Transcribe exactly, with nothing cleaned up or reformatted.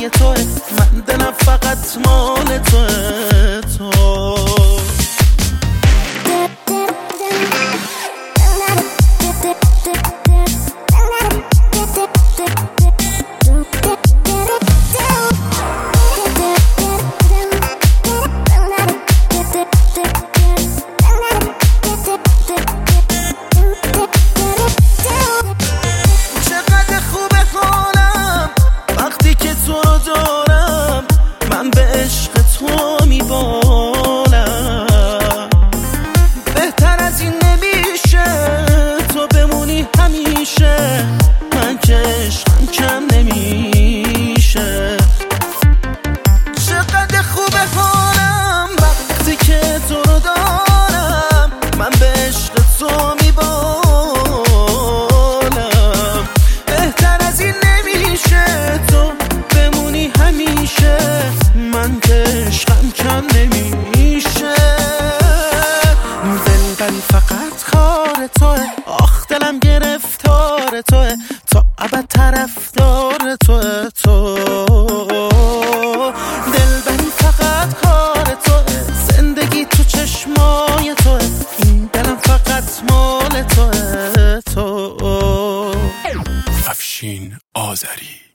توه، من دلم فقط مال توه تو. من که عشقم کم نمیشه، چقدر خوبه حالم وقتی که تو رو دارم، من به عشق تو میبالم. بهتر از این نمیشه تو بمونی همیشه، من که عشقم کم نمیشه. دلبری فقط کار توه، آخ دلم گرفتار توه، تا ابد طرفدار توه تو. دلبری فقط کار توه، زندگی تو چشمای توه، این دلم فقط مال توه تو. افشین آذری.